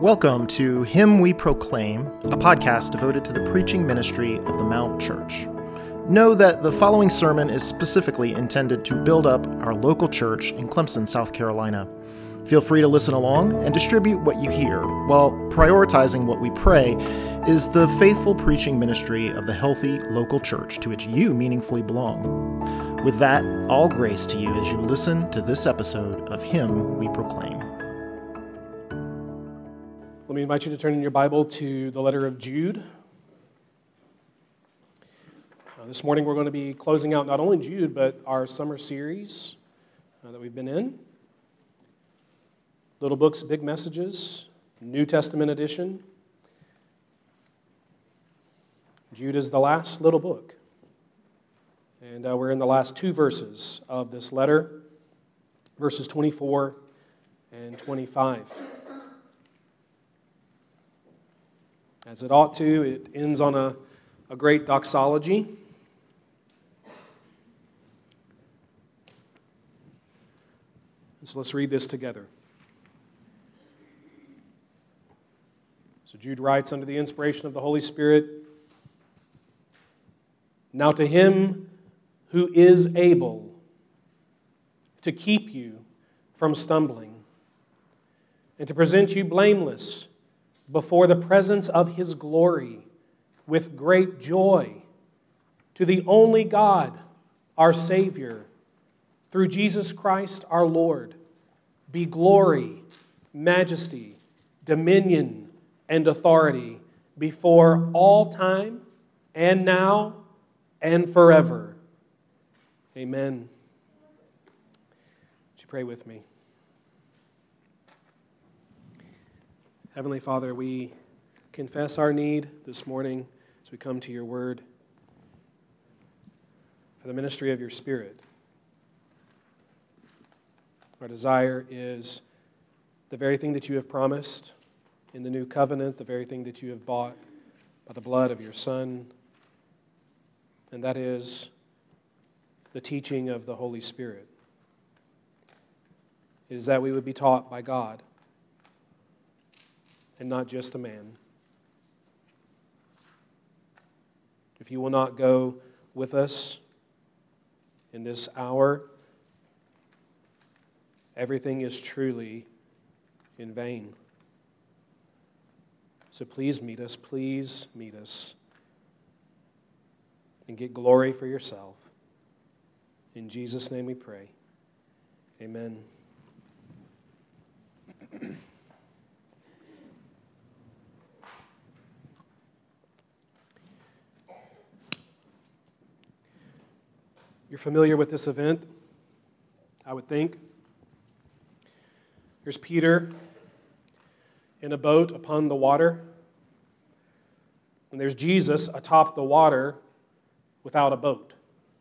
Welcome to Him We Proclaim, a podcast devoted to the preaching ministry of the Mount Church. Know that the following sermon is specifically intended to build up our local church in Clemson, South Carolina. Feel free to listen along and distribute what you hear, while prioritizing what we pray is the faithful preaching ministry of the healthy local church to which you meaningfully belong. With that, all grace to you as you listen to this episode of Him We Proclaim. Let me invite you to turn in your Bible to the letter of Jude. This morning we're going to be closing out not only Jude, but our summer series that we've been in. Little Books, Big Messages, New Testament edition. Jude is the last little book. And we're in the last two verses of this letter, verses 24 and 25. As it ought to, it ends on a great doxology. And so let's read this together. So Jude writes under the inspiration of the Holy Spirit, "Now to him who is able to keep you from stumbling and to present you blameless before the presence of his glory with great joy, to the only God, our Savior, through Jesus Christ our Lord, be glory, majesty, dominion, and authority before all time and now and forever. Amen." Would you pray with me? Heavenly Father, we confess our need this morning as we come to your word for the ministry of your Spirit. Our desire is the very thing that you have promised in the new covenant, the very thing that you have bought by the blood of your Son, and that is the teaching of the Holy Spirit. It is that we would be taught by God and not just a man. If you will not go with us in this hour, everything is truly in vain. So please meet us, and get glory for yourself. In Jesus' name we pray. Amen. You're familiar with this event, I would think. Here's Peter in a boat upon the water, and there's Jesus atop the water without a boat.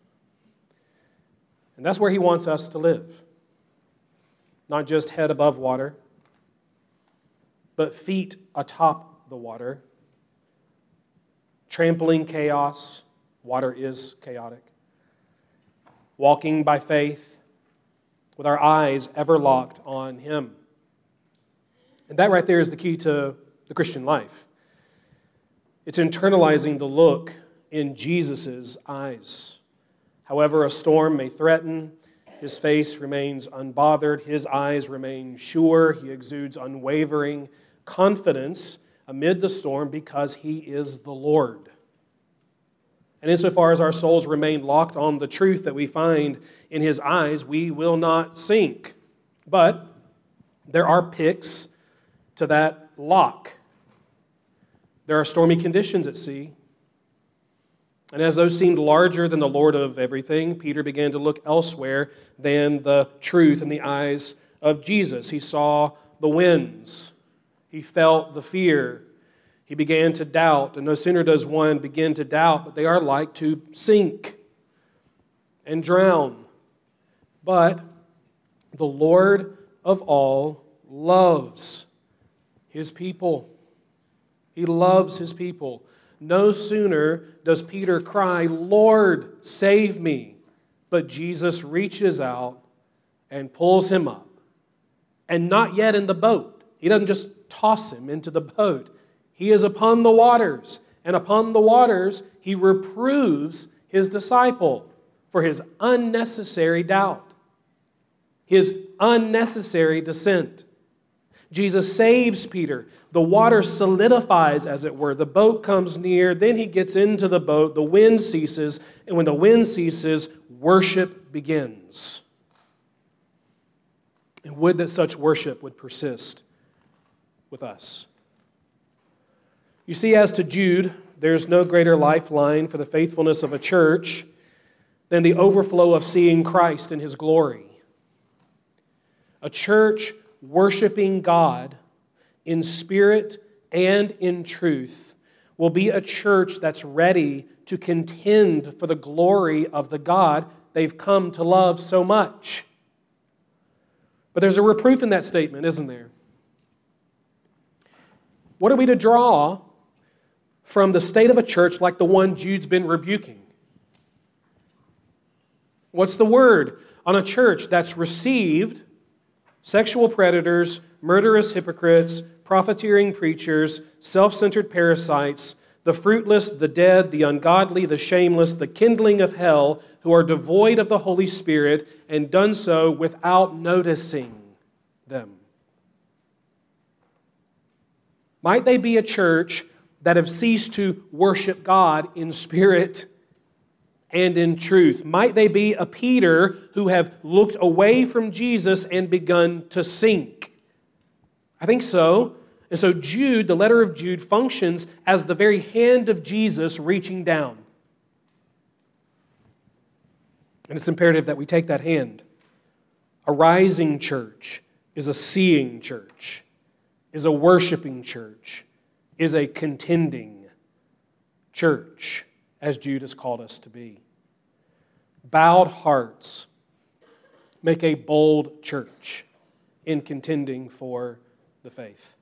And that's where he wants us to live. Not just head above water, but feet atop the water, trampling chaos. Water is chaotic. Walking by faith with our eyes ever locked on him. And that right there is the key to the Christian life. It's internalizing the look in Jesus' eyes. However a storm may threaten, his face remains unbothered, his eyes remain sure, he exudes unwavering confidence amid the storm because he is the Lord. And insofar as our souls remain locked on the truth that we find in his eyes, we will not sink. But there are picks to that lock. There are stormy conditions at sea. And as those seemed larger than the Lord of everything, Peter began to look elsewhere than the truth in the eyes of Jesus. He saw the winds. He felt the fear. He began to doubt, and no sooner does one begin to doubt, but they are like to sink and drown. But the Lord of all loves his people. He loves his people. No sooner does Peter cry, "Lord, save me," but Jesus reaches out and pulls him up. And not yet in the boat. He doesn't just toss him into the boat. He is upon the waters, and upon the waters he reproves his disciple for his unnecessary doubt, his unnecessary dissent. Jesus saves Peter. The water solidifies, as it were. The boat comes near. Then he gets into the boat. The wind ceases. And when the wind ceases, worship begins. And would that such worship would persist with us. You see, as to Jude, there's no greater lifeline for the faithfulness of a church than the overflow of seeing Christ in his glory. A church worshiping God in spirit and in truth will be a church that's ready to contend for the glory of the God they've come to love so much. But there's a reproof in that statement, isn't there? What are we to draw from the state of a church like the one Jude's been rebuking? What's the word on a church that's received sexual predators, murderous hypocrites, profiteering preachers, self-centered parasites, the fruitless, the dead, the ungodly, the shameless, the kindling of hell, who are devoid of the Holy Spirit and done so without noticing them? Might they be a church that have ceased to worship God in spirit and in truth? Might they be a Peter who have looked away from Jesus and begun to sink? I think so. And so Jude, the letter of Jude, functions as the very hand of Jesus reaching down. And it's imperative that we take that hand. A rising church is a seeing church, is a worshiping church, is a contending church, as Jude has called us to be. Bowed hearts make a bold church in contending for the faith.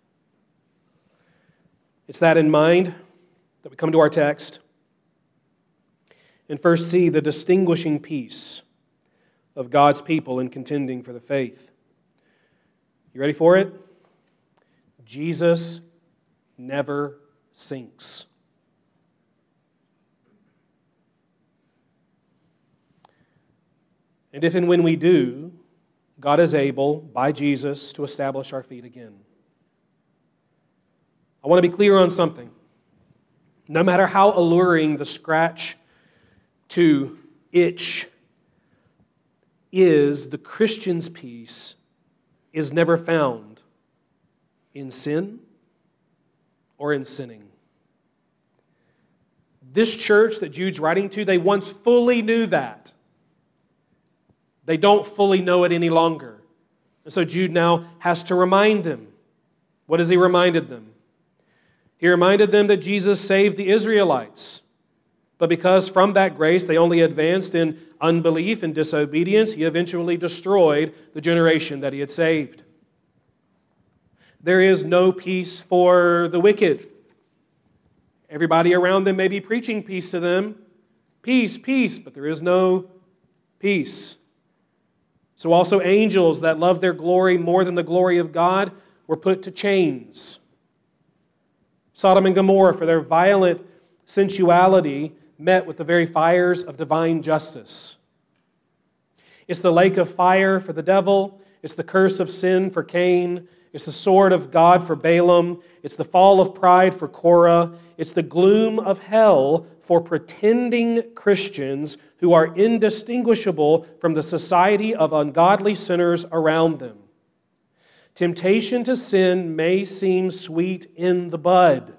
It's that in mind that we come to our text and first see the distinguishing piece of God's people in contending for the faith. You ready for it? Jesus never sinks. And if and when we do, God is able, by Jesus, to establish our feet again. I want to be clear on something. No matter how alluring the scratch to itch is, the Christian's peace is never found in sin or in sinning. This church that Jude's writing to, they once fully knew that. They don't fully know it any longer. And so Jude now has to remind them. What has he reminded them? He reminded them that Jesus saved the Israelites. But because from that grace they only advanced in unbelief and disobedience, he eventually destroyed the generation that he had saved. There is no peace for the wicked. Everybody around them may be preaching peace to them. Peace, peace, but there is no peace. So also angels that love their glory more than the glory of God were put to chains. Sodom and Gomorrah, for their violent sensuality, met with the very fires of divine justice. It's the lake of fire for the devil. It's the curse of sin for Cain. It's the sword of God for Balaam. It's the fall of pride for Korah. It's the gloom of hell for pretending Christians who are indistinguishable from the society of ungodly sinners around them. Temptation to sin may seem sweet in the bud,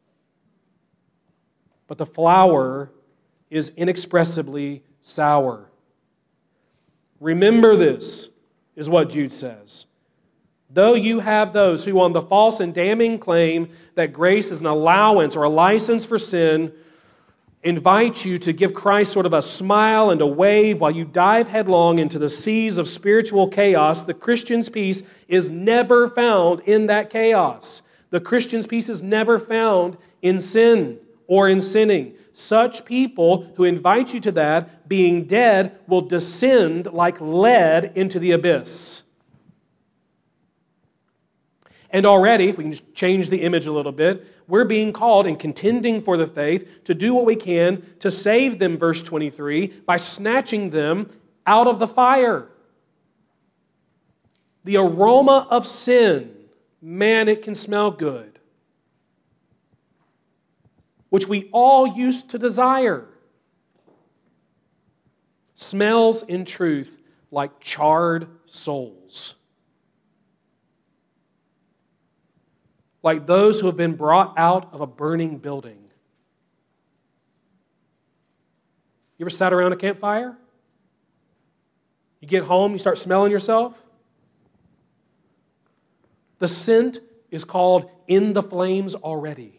but the flower is inexpressibly sour. Remember this, is what Jude says. Though you have those who on the false and damning claim that grace is an allowance or a license for sin, invite you to give Christ sort of a smile and a wave while you dive headlong into the seas of spiritual chaos, the Christian's peace is never found in that chaos. The Christian's peace is never found in sin or in sinning. Such people who invite you to that, being dead, will descend like lead into the abyss. And already, if we can just change the image a little bit, we're being called in contending for the faith to do what we can to save them, verse 23, by snatching them out of the fire. The aroma of sin, man, it can smell good, which we all used to desire. Smells, in truth, like charred souls. Like those who have been brought out of a burning building. You ever sat around a campfire? You get home, you start smelling yourself? The scent is called in the flames already.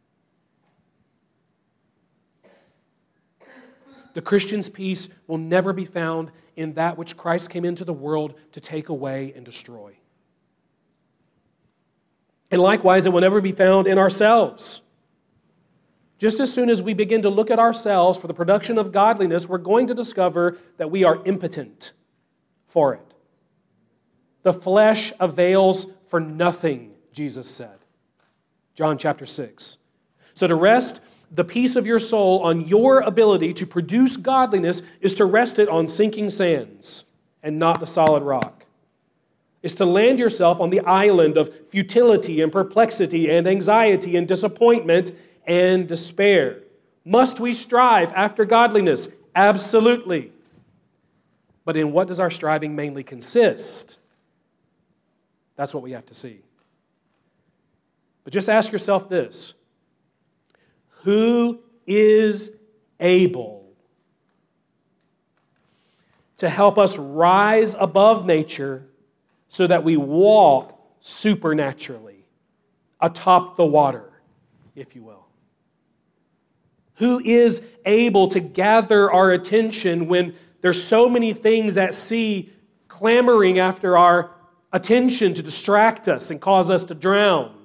The Christian's peace will never be found in that which Christ came into the world to take away and destroy. And likewise, it will never be found in ourselves. Just as soon as we begin to look at ourselves for the production of godliness, we're going to discover that we are impotent for it. The flesh avails for nothing, Jesus said. John chapter 6. So to rest the peace of your soul on your ability to produce godliness is to rest it on sinking sands and not the solid rock. It's to land yourself on the island of futility and perplexity and anxiety and disappointment and despair. Must we strive after godliness? Absolutely. But in what does our striving mainly consist? That's what we have to see. But just ask yourself this. Who is able to help us rise above nature so that we walk supernaturally atop the water, if you will? Who is able to gather our attention when there's so many things at sea clamoring after our attention to distract us and cause us to drown?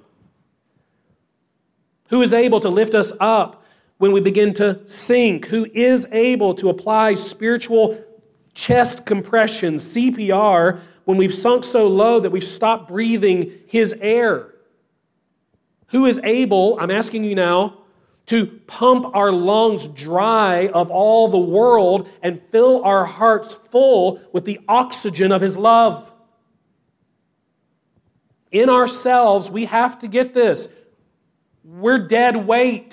Who is able to lift us up when we begin to sink? Who is able to apply spiritual chest compressions, CPR, when we've sunk so low that we've stopped breathing His air? Who is able, I'm asking you now, to pump our lungs dry of all the world and fill our hearts full with the oxygen of His love? In ourselves, we have to get this. We're dead weight.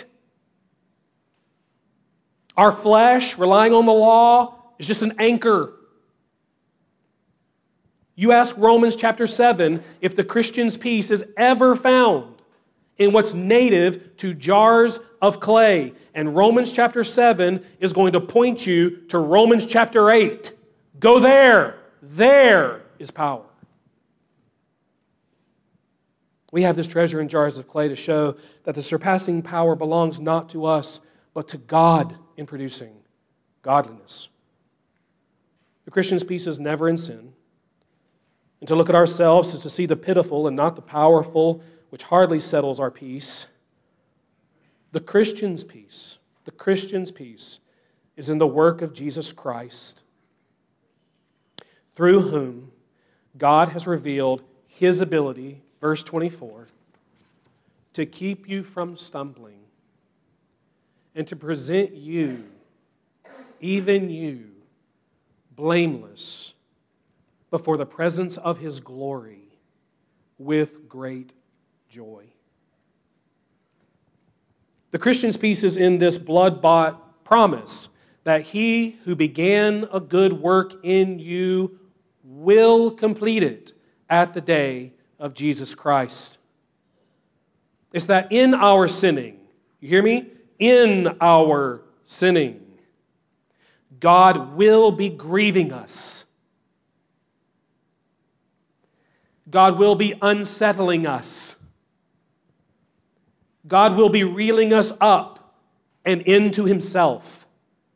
Our flesh, relying on the law, is just an anchor. You ask Romans chapter 7 if the Christian's peace is ever found in what's native to jars of clay. And Romans chapter 7 is going to point you to Romans chapter 8. Go there. There is power. We have this treasure in jars of clay to show that the surpassing power belongs not to us, but to God in producing godliness. The Christian's peace is never in sin. And to look at ourselves is to see the pitiful and not the powerful, which hardly settles our peace. The Christian's peace is in the work of Jesus Christ, through whom God has revealed His ability, verse 24, to keep you from stumbling and to present you, even you, blameless before the presence of His glory with great joy. The Christian's peace is in this blood-bought promise that He who began a good work in you will complete it at the day of Jesus Christ. It's that in our sinning, you hear me? In our sinning, God will be grieving us. God will be unsettling us. God will be reeling us up and into Himself.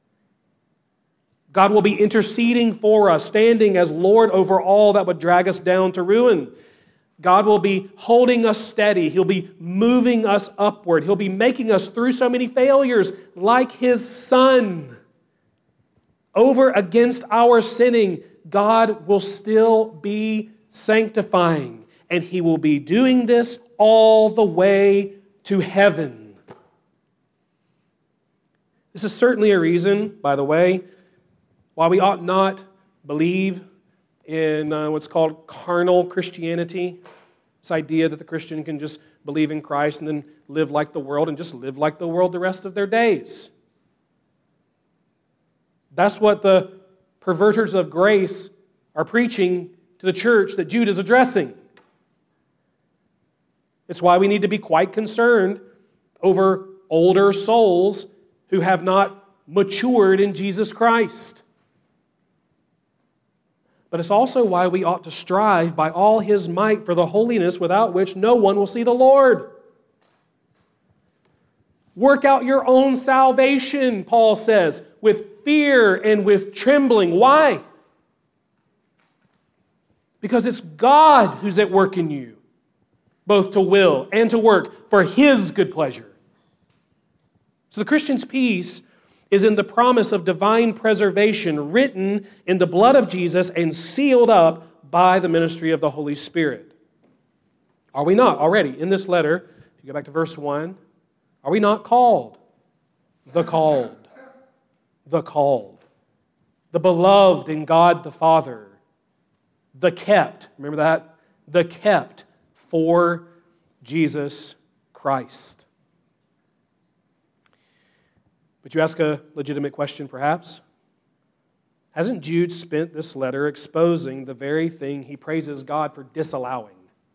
God will be interceding for us, standing as Lord over all that would drag us down to ruin. God will be holding us steady. He'll be moving us upward. He'll be making us through so many failures like His Son. Over against our sinning, God will still be sanctifying and he will be doing this all the way to heaven. This is certainly a reason, by the way, why we ought not believe in what's called carnal Christianity. This idea that the Christian can just believe in Christ and then live like the world and just live like the world the rest of their days. That's what the perverters of grace are preaching to the church that Jude is addressing. It's why we need to be quite concerned over older souls who have not matured in Jesus Christ. But it's also why we ought to strive by all His might for the holiness without which no one will see the Lord. Work out your own salvation, Paul says, with fear and with trembling. Why? Because it's God who's at work in you, both to will and to work for His good pleasure. So the Christian's peace is in the promise of divine preservation written in the blood of Jesus and sealed up by the ministry of the Holy Spirit. Are we not already in this letter, if you go back to verse 1, are we not called? The called. The called. The beloved in God the Father. The kept. Remember that? The kept for Jesus Christ. But you ask a legitimate question, perhaps. Hasn't Jude spent this letter exposing the very thing he praises God for disallowing?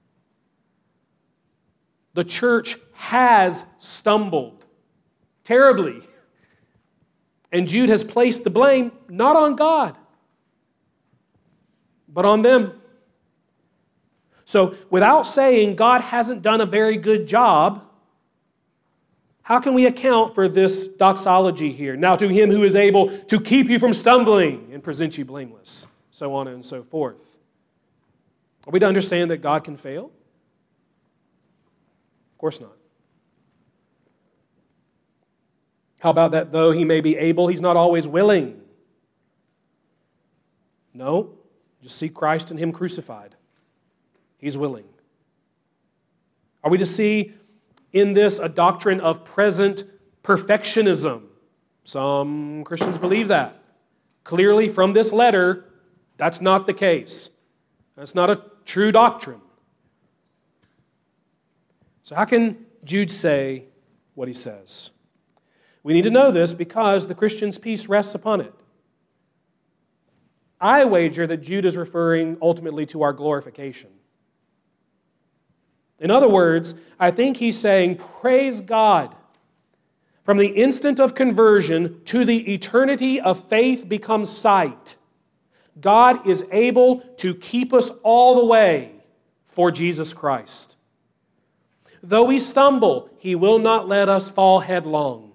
The church has stumbled terribly. And Jude has placed the blame not on God, but on them. So, without saying God hasn't done a very good job, how can we account for this doxology here? Now to Him who is able to keep you from stumbling and present you blameless, so on and so forth. Are we to understand that God can fail? Of course not. How about that though He may be able, He's not always willing? No, just see Christ and Him crucified. He's willing. Are we to see in this a doctrine of present perfectionism? Some Christians believe that. Clearly from this letter, that's not the case. That's not a true doctrine. So how can Jude say what he says? We need to know this because the Christian's peace rests upon it. I wager that Jude is referring ultimately to our glorification. In other words, I think he's saying, praise God. From the instant of conversion to the eternity of faith becomes sight. God is able to keep us all the way for Jesus Christ. Though we stumble, He will not let us fall headlong.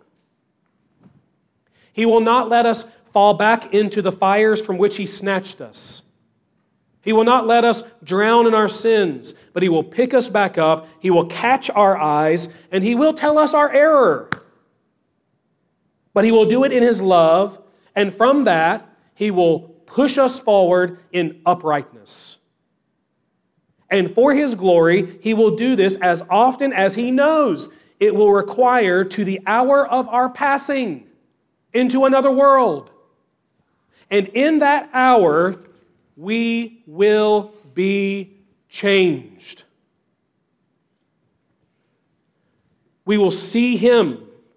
He will not let us fall back into the fires from which He snatched us. He will not let us drown in our sins, but He will pick us back up, He will catch our eyes, and He will tell us our error. But He will do it in His love, and from that, He will push us forward in uprightness. And for His glory, He will do this as often as He knows it will require to the hour of our passing into another world. And in that hour, we will be changed. We will see Him.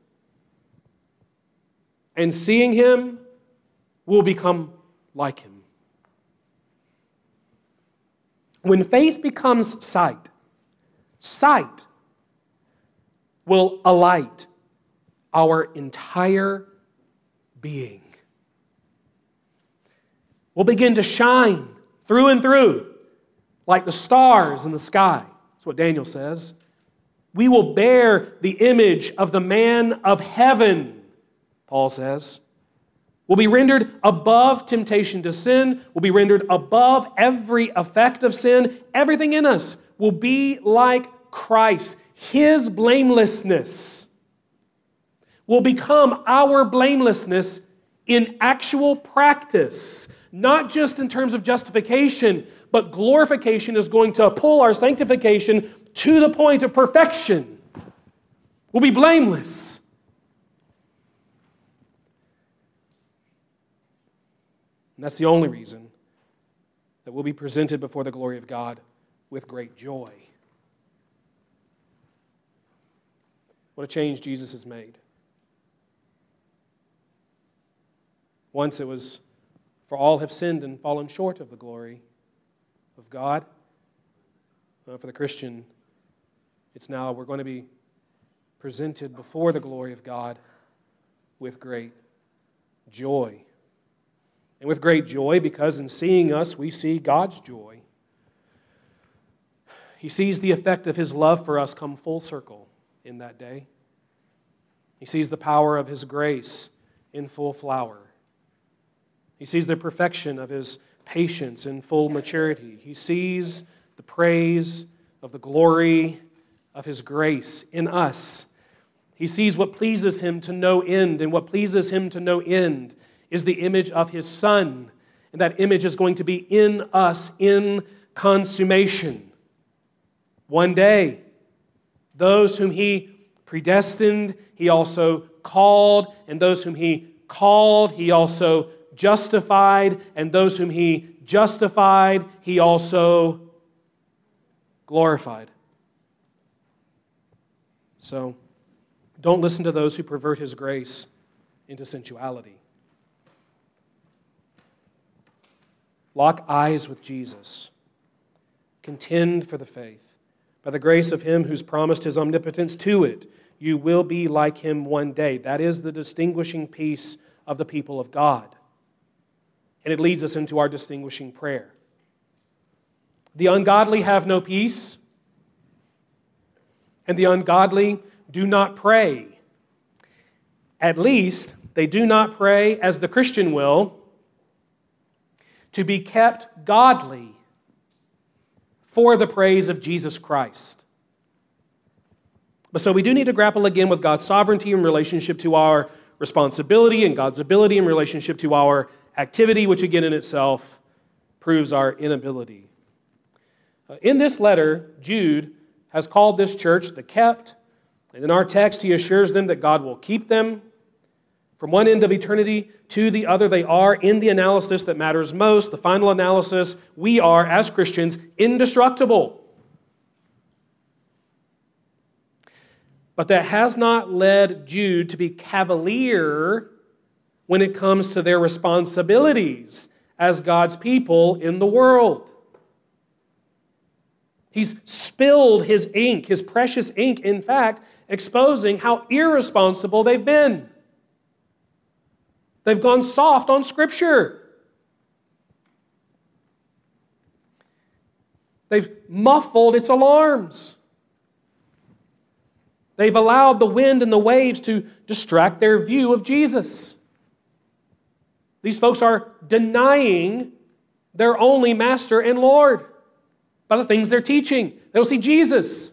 And seeing Him, we'll become like Him. When faith becomes sight, sight will alight our entire being. We'll begin to shine through and through like the stars in the sky. That's what Daniel says. We will bear the image of the man of heaven, Paul says. We'll be rendered above temptation to sin. We'll be rendered above every effect of sin. Everything in us will be like Christ. His blamelessness will become our blamelessness in actual practice, not just in terms of justification, but glorification is going to pull our sanctification to the point of perfection. We'll be blameless. And that's the only reason that we'll be presented before the glory of God with great joy. What a change Jesus has made. Once it was, for all have sinned and fallen short of the glory of God. For the Christian, it's now we're going to be presented before the glory of God with great joy. And with great joy, because in seeing us, we see God's joy. He sees the effect of His love for us come full circle in that day. He sees the power of His grace in full flower. He sees the perfection of His patience in full maturity. He sees the praise of the glory of His grace in us. He sees what pleases Him to no end, and what pleases Him to no end is the image of His Son. And that image is going to be in us in consummation. One day, those whom He predestined, He also called, and those whom He called, He also justified, and those whom He justified, He also glorified. So, don't listen to those who pervert His grace into sensuality. Lock eyes with Jesus. Contend for the faith. By the grace of Him who's promised His omnipotence to it, you will be like Him one day. That is the distinguishing piece of the people of God. And it leads us into our distinguishing prayer. The ungodly have no peace, and the ungodly do not pray. At least, they do not pray as the Christian will, to be kept godly for the praise of Jesus Christ. But so we do need to grapple again with God's sovereignty in relationship to our responsibility and God's ability in relationship to our activity, which again in itself proves our inability. In this letter, Jude has called this church the kept, and in our text he assures them that God will keep them. From one end of eternity to the other, they are, in the analysis that matters most, the final analysis, we are, as Christians, indestructible. But that has not led Jude to be cavalier when it comes to their responsibilities as God's people in the world. He's spilled his ink, his precious ink, in fact, exposing how irresponsible they've been. They've gone soft on Scripture. They've muffled its alarms. They've allowed the wind and the waves to distract their view of Jesus. These folks are denying their only Master and Lord by the things they're teaching. They don't see Jesus.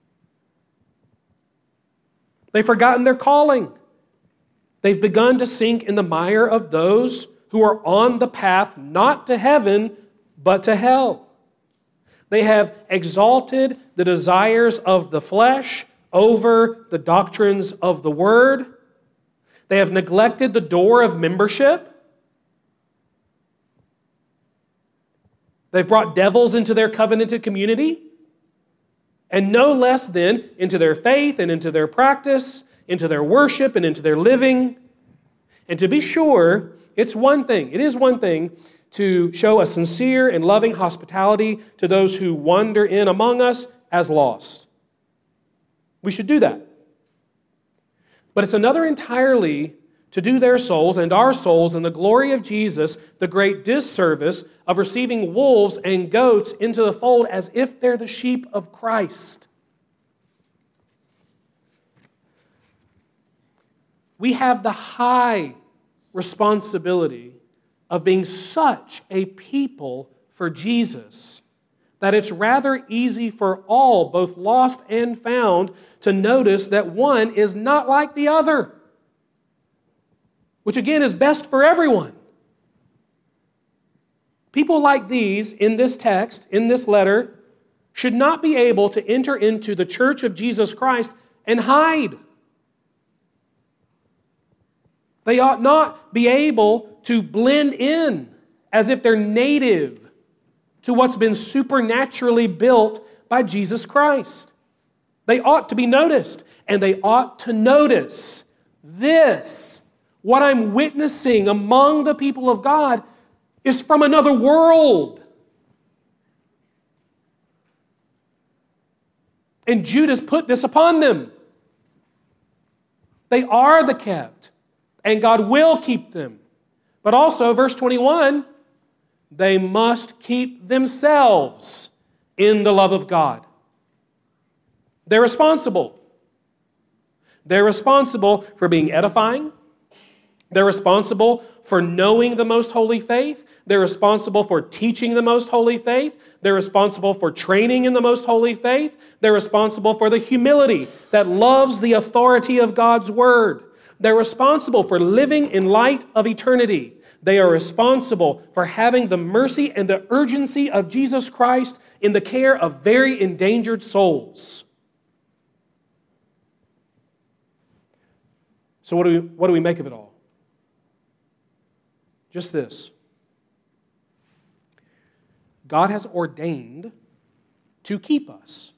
They've forgotten their calling. They've begun to sink in the mire of those who are on the path not to heaven, but to hell. They have exalted the desires of the flesh over the doctrines of the Word. They have neglected the door of membership. They've brought devils into their covenanted community, and no less than into their faith and into their practice, into their worship and into their living. And to be sure, it is one thing to show a sincere and loving hospitality to those who wander in among us as lost. We should do that. But it's another entirely to do their souls and our souls in the glory of Jesus the great disservice of receiving wolves and goats into the fold as if they're the sheep of Christ. We have the high responsibility of being such a people for Jesus that it's rather easy for all, both lost and found, to notice that one is not like the other, which again is best for everyone. People like these in this text, in this letter, should not be able to enter into the church of Jesus Christ and hide. They ought not be able to blend in as if they're native to what's been supernaturally built by Jesus Christ. They ought to be noticed, and they ought to notice this. What I'm witnessing among the people of God is from another world. And Judas put this upon them. They are the kept, and God will keep them. But also, verse 21, they must keep themselves in the love of God. They're responsible. They're responsible for being edifying. They're responsible for knowing the most holy faith. They're responsible for teaching the most holy faith. They're responsible for training in the most holy faith. They're responsible for the humility that loves the authority of God's word. They're responsible for living in light of eternity. They are responsible for having the mercy and the urgency of Jesus Christ in the care of very endangered souls. So what do we make of it all? Just this. God has ordained to keep us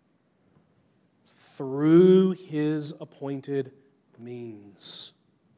through His appointed means.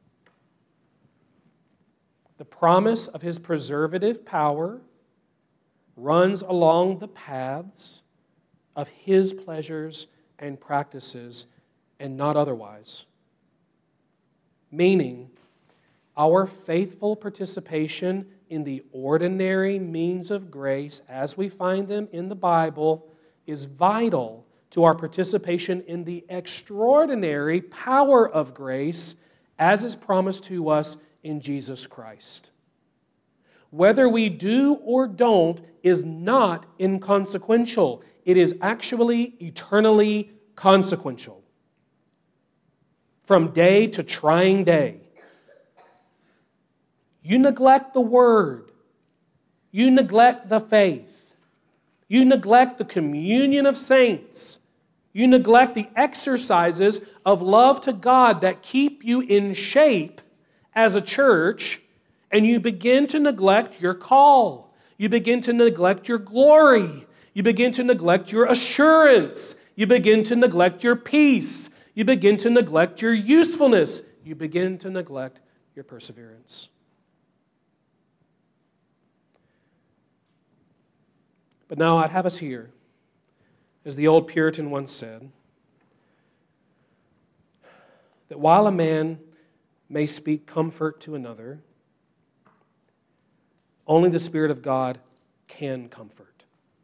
The promise of His preservative power runs along the paths of His pleasures and practices and not otherwise. Meaning, our faithful participation in the ordinary means of grace as we find them in the Bible is vital to our participation in the extraordinary power of grace as is promised to us in Jesus Christ. Whether we do or don't is not inconsequential. It is actually eternally consequential. From day to trying day, you neglect the Word. You neglect the faith. You neglect the communion of saints. You neglect the exercises of love to God that keep you in shape as a church, and you begin to neglect your call. You begin to neglect your glory. You begin to neglect your assurance. You begin to neglect your peace. You begin to neglect your usefulness. You begin to neglect your perseverance. But now I'd have us here, as the old Puritan once said, that while a man may speak comfort to another, only the Spirit of God can comfort.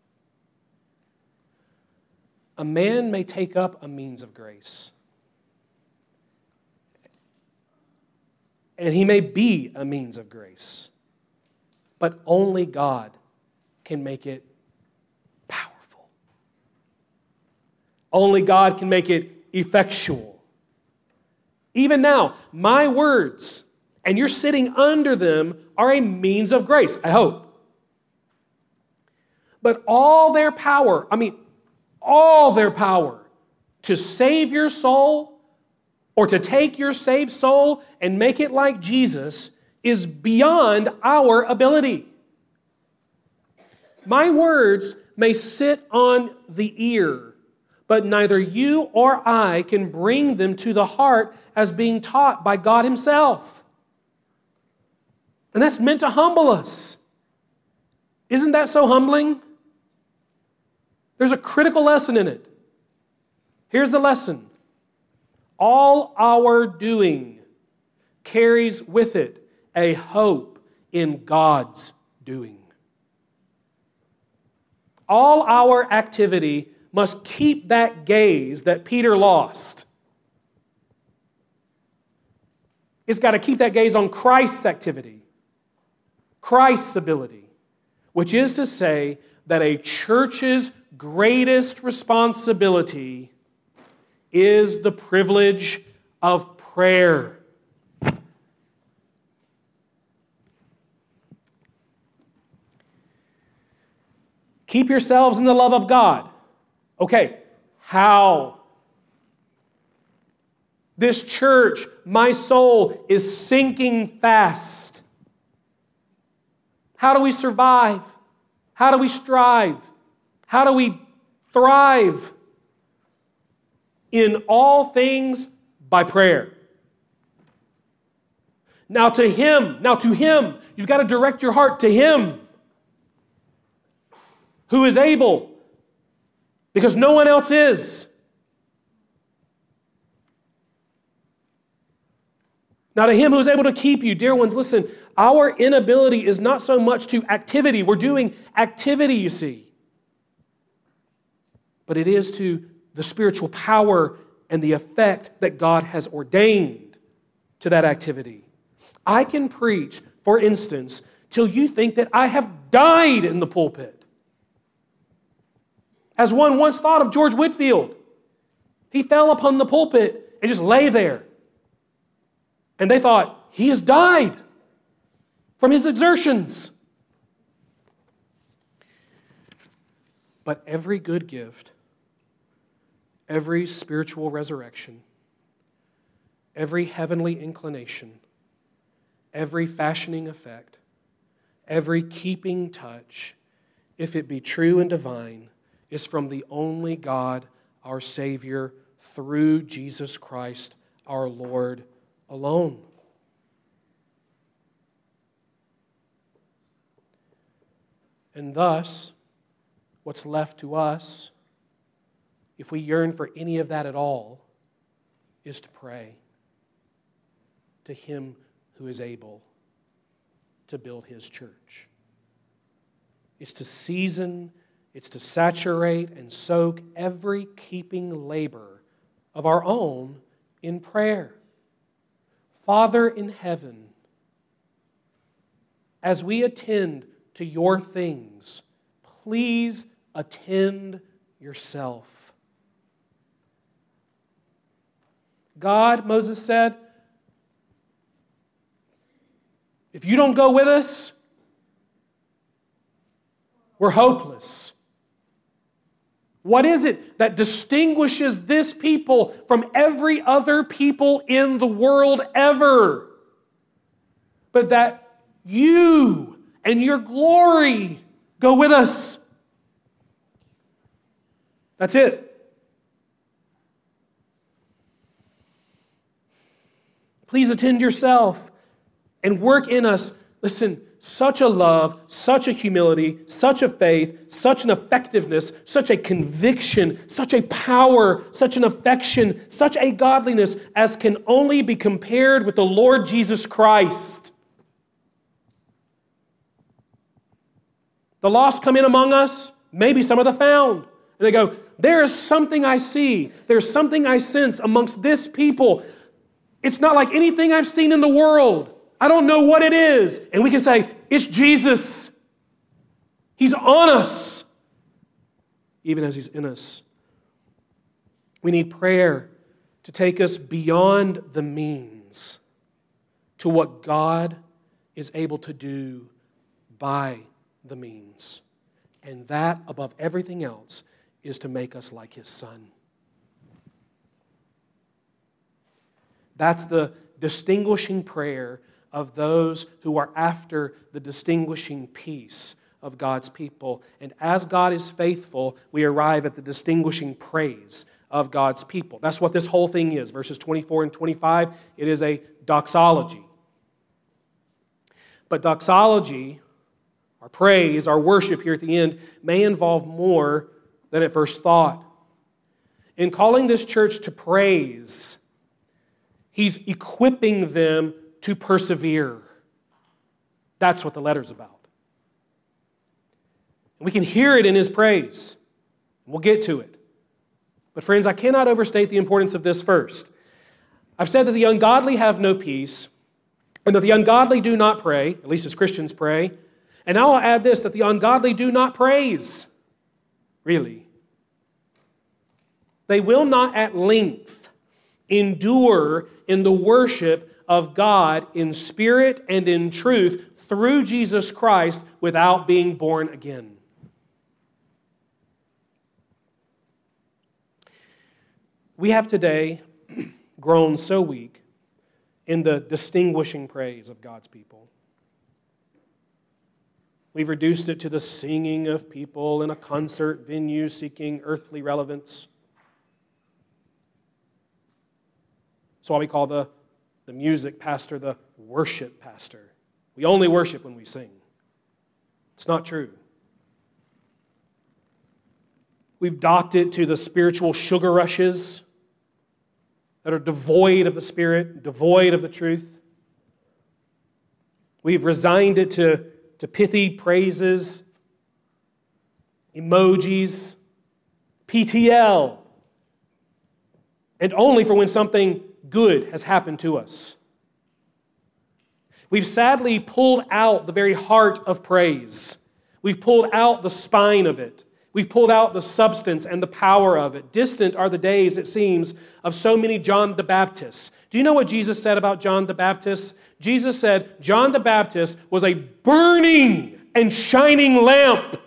A man may take up a means of grace, and he may be a means of grace, but only God can make it powerful. Only God can make it effectual. Even now, my words, and you're sitting under them, are a means of grace, I hope. But all their power to save your soul or to take your saved soul and make it like Jesus is beyond our ability. My words may sit on the ear, but neither you or I can bring them to the heart as being taught by God Himself. And that's meant to humble us. Isn't that so humbling? There's a critical lesson in it. Here's the lesson. All our doing carries with it a hope in God's doing. All our activity must keep that gaze that Peter lost. It's got to keep that gaze on Christ's activity, Christ's ability, which is to say that a church's greatest responsibility is the privilege of prayer. Keep yourselves in the love of God. Okay, how? This church, my soul, is sinking fast. How do we survive? How do we strive? How do we thrive? In all things by prayer. Now to Him, you've got to direct your heart to Him who is able, because no one else is. Now to Him who is able to keep you. Dear ones, listen, our inability is not so much to activity. We're doing activity, you see. But it is to the spiritual power and the effect that God has ordained to that activity. I can preach, for instance, till you think that I have died in the pulpit. As one once thought of George Whitefield. He fell upon the pulpit and just lay there. And they thought, he has died from his exertions. But every good gift, every spiritual resurrection, every heavenly inclination, every fashioning effect, every keeping touch, if it be true and divine, is from the only God, our Savior, through Jesus Christ, our Lord, alone. And thus, what's left to us, if we yearn for any of that at all, is to pray to Him who is able to build His church. It's to season, it's to saturate and soak every keeping labor of our own in prayer. Father in heaven, as we attend to your things, please attend yourself. God, Moses said, if you don't go with us, we're hopeless. What is it that distinguishes this people from every other people in the world ever? But that you and your glory go with us. That's it. Please attend yourself and work in us. Listen, such a love, such a humility, such a faith, such an effectiveness, such a conviction, such a power, such an affection, such a godliness as can only be compared with the Lord Jesus Christ. The lost come in among us, maybe some of the found. And they go, there is something I see, there's something I sense amongst this people. It's not like anything I've seen in the world. I don't know what it is. And we can say, it's Jesus. He's on us, even as He's in us. We need prayer to take us beyond the means to what God is able to do by the means. And that, above everything else, is to make us like His Son. That's the distinguishing prayer of those who are after the distinguishing peace of God's people. And as God is faithful, we arrive at the distinguishing praise of God's people. That's what this whole thing is. Verses 24 and 25, it is a doxology. But doxology, our praise, our worship here at the end, may involve more than at first thought. In calling this church to praise, He's equipping them to persevere. That's what the letter's about. And we can hear it in His praise. We'll get to it. But friends, I cannot overstate the importance of this first. I've said that the ungodly have no peace, and that the ungodly do not pray, at least as Christians pray. And now I'll add this, that the ungodly do not praise. Really. They will not at length endure in the worship of God in spirit and in truth through Jesus Christ without being born again. We have today grown so weak in the distinguishing praise of God's people. We've reduced it to the singing of people in a concert venue seeking earthly relevance. That's why we call the music pastor the worship pastor. We only worship when we sing. It's not true. We've docked it to the spiritual sugar rushes that are devoid of the Spirit, devoid of the truth. We've resigned it to pithy praises, emojis, PTL, and only for when something good has happened to us. We've sadly pulled out the very heart of praise. We've pulled out the spine of it. We've pulled out the substance and the power of it. Distant are the days, it seems, of so many John the Baptists. Do you know what Jesus said about John the Baptist? Jesus said John the Baptist was a burning and shining lamp.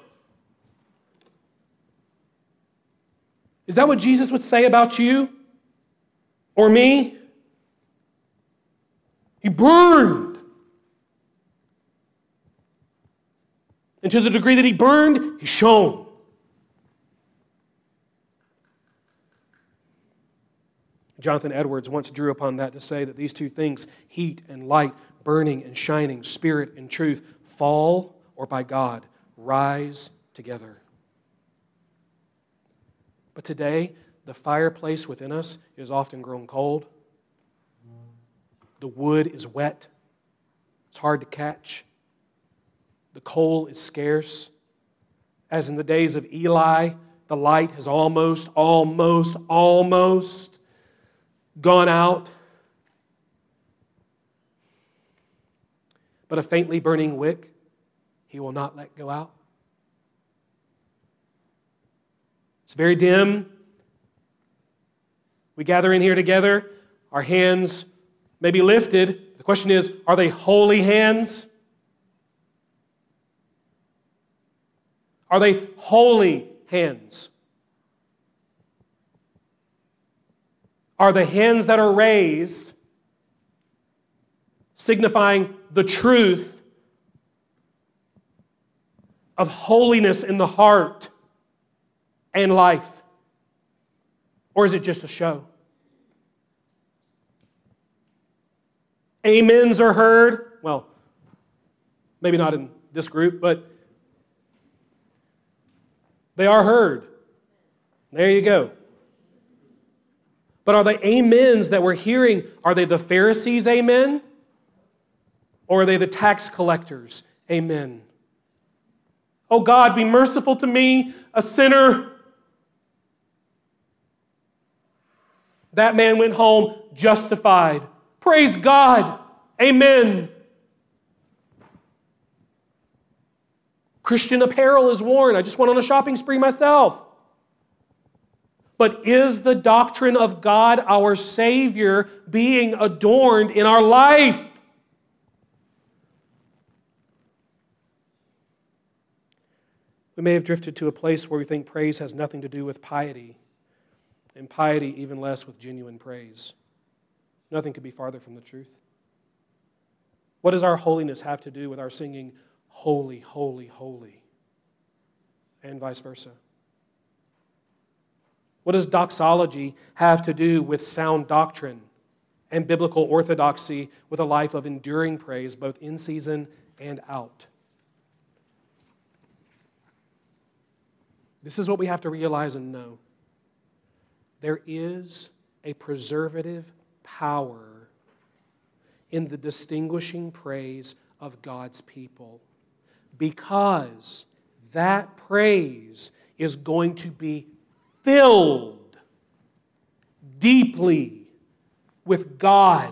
Is that what Jesus would say about you or me? He burned. And to the degree that he burned, he shone. Jonathan Edwards once drew upon that to say that these two things, heat and light, burning and shining, spirit and truth, fall or by God rise together. But today, the fireplace within us is often grown cold. The wood is wet. It's hard to catch. The coal is scarce. As in the days of Eli, the light has almost gone out. But a faintly burning wick, he will not let go out. It's very dim. We gather in here together. Our hands may be lifted. The question is, are they holy hands? Are they holy hands? Are the hands that are raised signifying the truth of holiness in the heart and life? Or is it just a show? Amens are heard. Well, maybe not in this group, but they are heard. There you go. But are the amens that we're hearing, are they the Pharisees' amen? Or are they the tax collectors' amen? Oh God, be merciful to me, a sinner. That man went home justified. Praise God. Amen. Christian apparel is worn. I just went on a shopping spree myself. But is the doctrine of God, our Savior, being adorned in our life? We may have drifted to a place where we think praise has nothing to do with piety, and piety even less with genuine praise. Nothing could be farther from the truth. What does our holiness have to do with our singing, holy, holy, holy, and vice versa? What does doxology have to do with sound doctrine and biblical orthodoxy with a life of enduring praise, both in season and out? This is what we have to realize and know. There is a preservative power in the distinguishing praise of God's people, because that praise is going to be filled deeply with God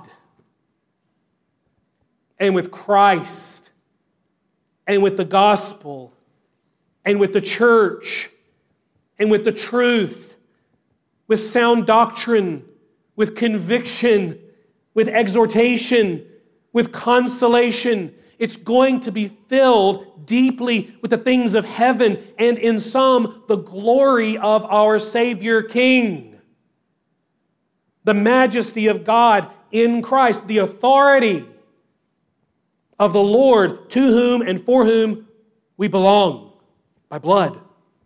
and with Christ and with the gospel and with the church and with the truth, with sound doctrine, with conviction, with exhortation, with consolation. It's going to be filled deeply with the things of heaven and in some, the glory of our Savior King. the majesty of God in Christ, the authority of the Lord to whom and for whom we belong by blood.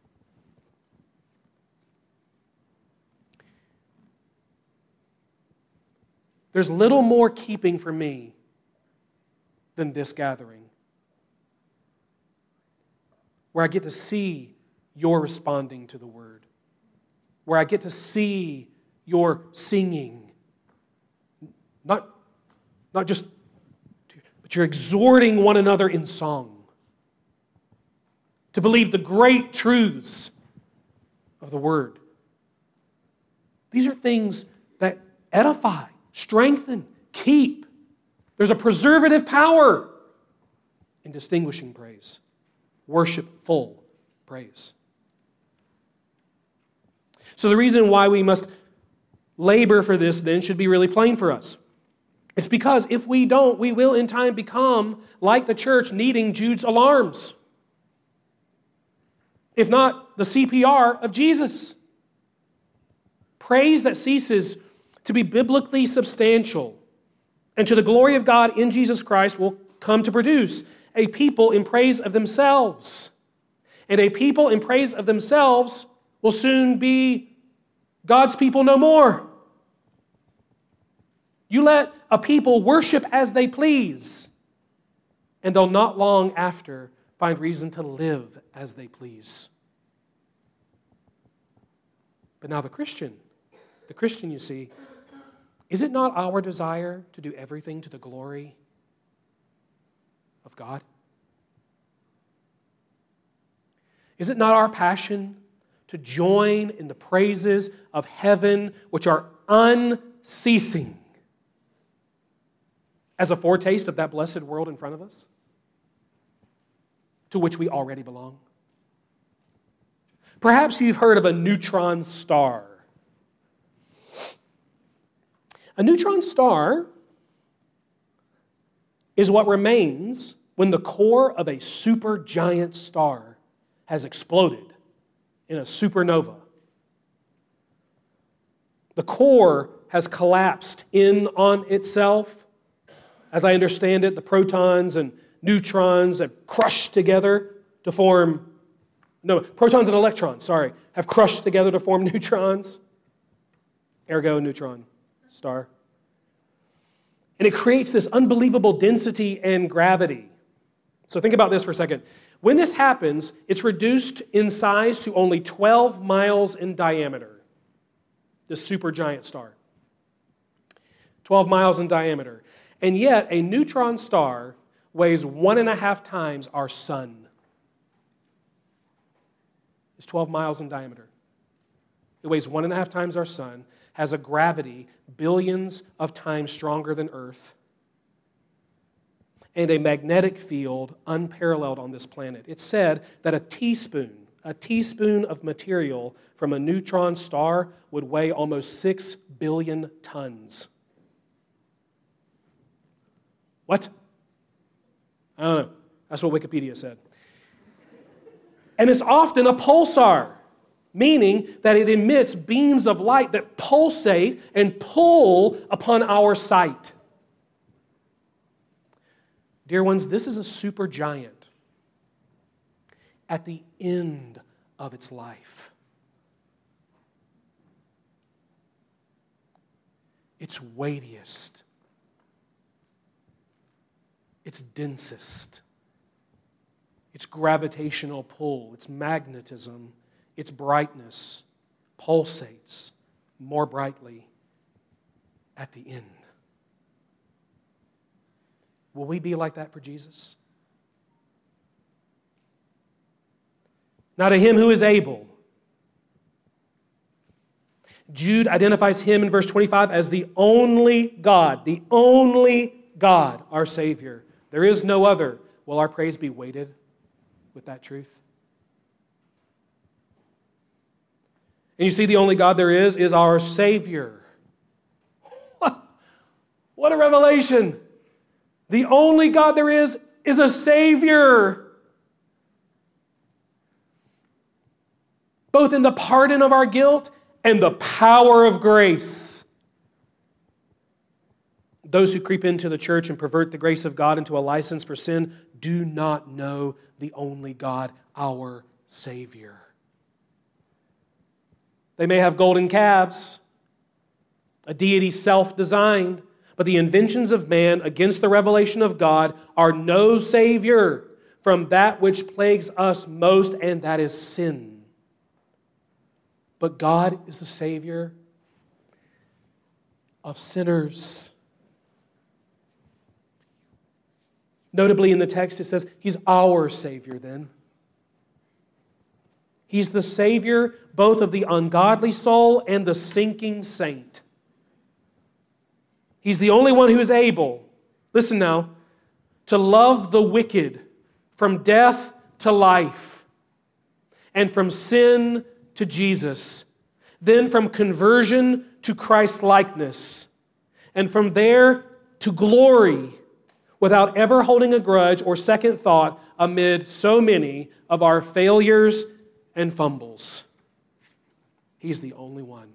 There's little more keeping for me than this gathering, where I get to see your responding to the word, where I get to see your singing, not just, but you're exhorting one another in song to believe the great truths of the word. These are things that edify, strengthen, keep. There's a preservative power in distinguishing praise, worshipful praise. So the reason why we must labor for this then should be really plain for us. It's because if we don't, we will in time become like the church needing Jude's alarms. If not the CPR of Jesus. Praise that ceases to be biblically substantial and to the glory of God in Jesus Christ will come to produce a people in praise of themselves. And a people in praise of themselves will soon be God's people no more. You let a people worship as they please, and they'll not long after find reason to live as they please. But now the Christian, you see, is it not our desire to do everything to the glory of God? Is it not our passion to join in the praises of heaven, which are unceasing, as a foretaste of that blessed world in front of us, to which we already belong? Perhaps you've heard of a neutron star. A neutron star is what remains when the core of a supergiant star has exploded in a supernova. The core has collapsed in on itself. As I understand it, the protons and neutrons have crushed together to form, protons and electrons, have crushed together to form neutrons. Ergo, neutron star. And it creates this unbelievable density and gravity. So think about this for a second. When this happens, it's reduced in size to only 12 miles in diameter, this supergiant star. 12 miles in diameter. And yet, a neutron star weighs 1.5 times our sun. It's 12 miles in diameter. It weighs 1.5 times our sun, has a gravity billions of times stronger than Earth, and a magnetic field unparalleled on this planet. It's said that a teaspoon of material from a neutron star would weigh almost 6 billion tons. What? I don't know. That's what Wikipedia said. And it's often a pulsar, meaning that it emits beams of light that pulsate and pull upon our sight. Dear ones, this is a supergiant at the end of its life. Its weightiest, its densest, its gravitational pull, its magnetism, its brightness pulsates more brightly at the end. Will we be like that for Jesus? Now to him who is able. Jude identifies him in verse 25 as the only God, our Savior. There is no other. Will our praise be weighted with that truth? And you see, the only God there is our Savior. What a revelation! The only God there is a Savior. Both in the pardon of our guilt and the power of grace Those who creep into the church and pervert the grace of God into a license for sin do not know the only God, our Savior. They may have golden calves, a deity self-designed, but the inventions of man against the revelation of God are no Savior from that which plagues us most, and that is sin. But God is the Savior of sinners. Notably in the text it says, He's our Savior then. He's the Savior both of the ungodly soul and the sinking saint. He's the only one who is able, listen now, to love the wicked from death to life, and from sin to Jesus, then from conversion to Christ-likeness, and from there to glory, without ever holding a grudge or second thought amid so many of our failures and fumbles. He's the only one.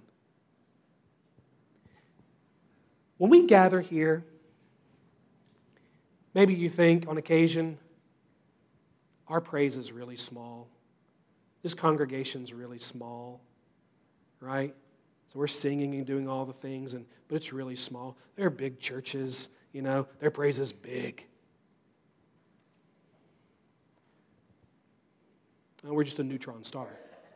When we gather here, maybe you think on occasion, our praise is really small. This congregation's really small, right? So we're singing and doing all the things, but it's really small. There are big churches, their praise is big. And we're just a neutron star.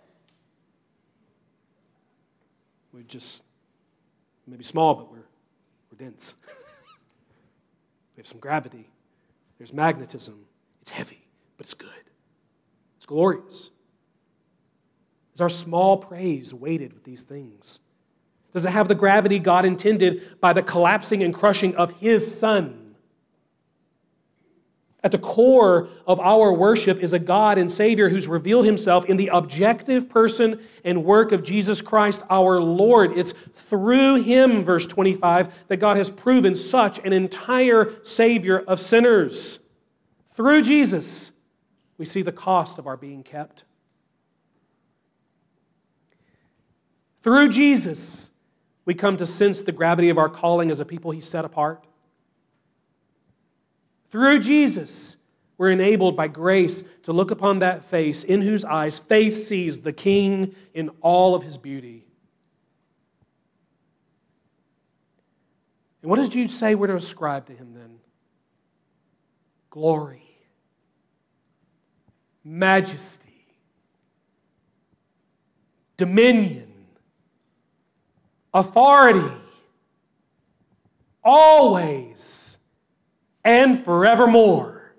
We're just maybe small, but we're dense. We have some gravity. There's magnetism. It's heavy, but it's good. It's glorious. Is our small praise weighted with these things? Does it have the gravity God intended by the collapsing and crushing of His Son? At the core of our worship is a God and Savior who's revealed Himself in the objective person and work of Jesus Christ our Lord. It's through Him, verse 25, that God has proven such an entire Savior of sinners. Through Jesus, we see the cost of our being kept. Through Jesus, we come to sense the gravity of our calling as a people He set apart. Through Jesus, we're enabled by grace to look upon that face in whose eyes faith sees the King in all of His beauty. And what does Jude say we're to ascribe to Him then? Glory, majesty, dominion, authority, always and forevermore.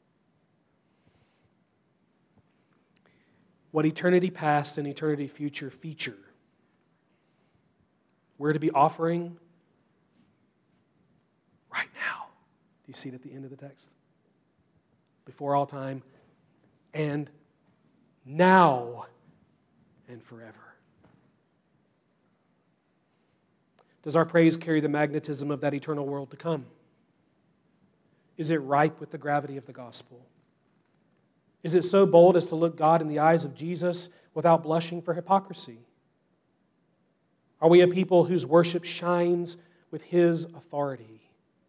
What eternity past and eternity future feature we're to be offering right now. Do you see it at the end of the text? Before all time, and now and forever. Does our praise carry the magnetism of that eternal world to come? Is it ripe with the gravity of the gospel? Is it so bold as to look God in the eyes of Jesus without blushing for hypocrisy? Are we a people whose worship shines with His authority?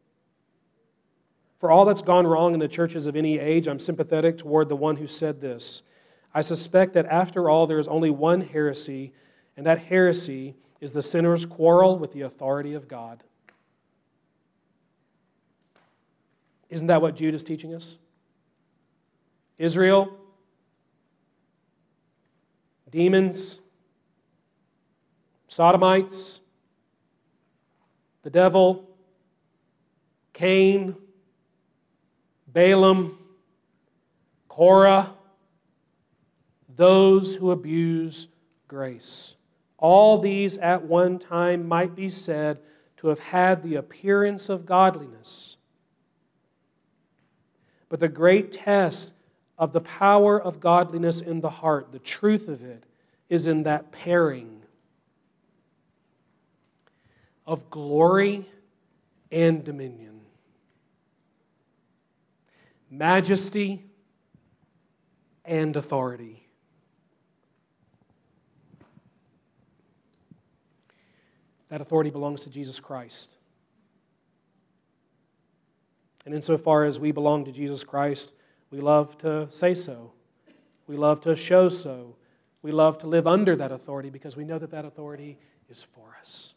For all that's gone wrong in the churches of any age, I'm sympathetic toward the one who said this. I suspect that after all, there is only one heresy, and that heresy is the sinner's quarrel with the authority of God. Isn't that what Jude is teaching us? Israel, demons, sodomites, the devil, Cain, Balaam, Korah, those who abuse grace. All these at one time might be said to have had the appearance of godliness. But the great test of the power of godliness in the heart, the truth of it, is in that pairing of glory and dominion, majesty and authority. That authority belongs to Jesus Christ. And insofar as we belong to Jesus Christ, we love to say so. We love to show so. We love to live under that authority because we know that that authority is for us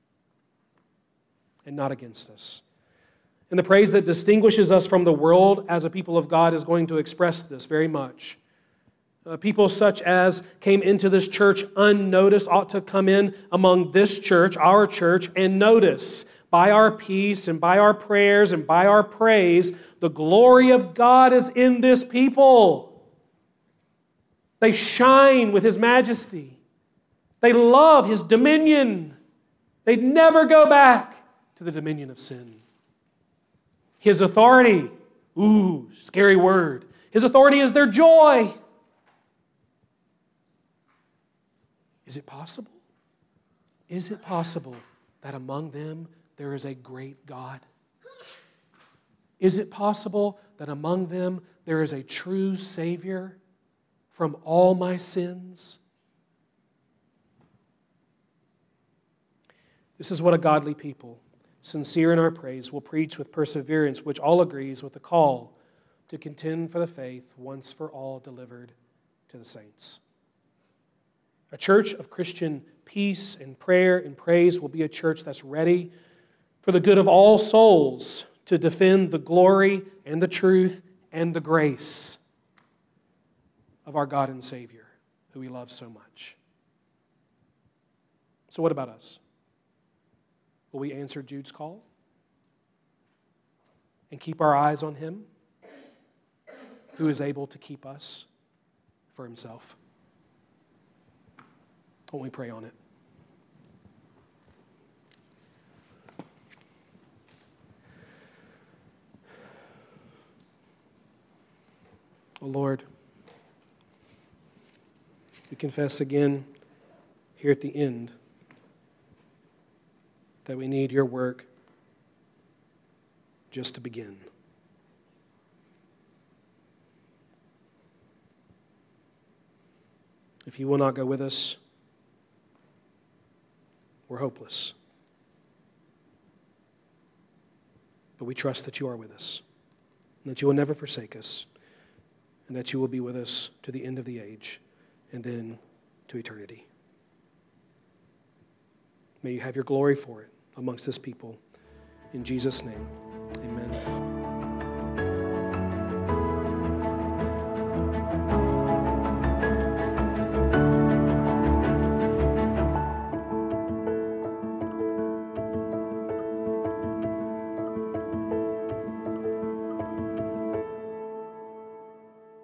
and not against us. And the praise that distinguishes us from the world as a people of God is going to express this very much. People such as came into this church unnoticed ought to come in among this church, our church, and notice by our peace and by our prayers and by our praise, the glory of God is in this people. They shine with His majesty. They love His dominion. They'd never go back to the dominion of sin. His authority, ooh, scary word. His authority is their joy. Is it possible? Is it possible that among them there is a great God? Is it possible that among them there is a true Savior from all my sins? This is what a godly people, sincere in our praise, will preach with perseverance, which all agrees with the call to contend for the faith once for all delivered to the saints. A church of Christian peace and prayer and praise will be a church that's ready for the good of all souls to defend the glory and the truth and the grace of our God and Savior, who we love so much. So what about us? Will we answer Jude's call and keep our eyes on Him, who is able to keep us for Himself? Won't we pray on it? Oh Lord, we confess again here at the end that we need Your work just to begin. If You will not go with us, we're hopeless. But we trust that You are with us, and that You will never forsake us, and that You will be with us to the end of the age, and then to eternity. May You have Your glory for it amongst this people. In Jesus' name, amen.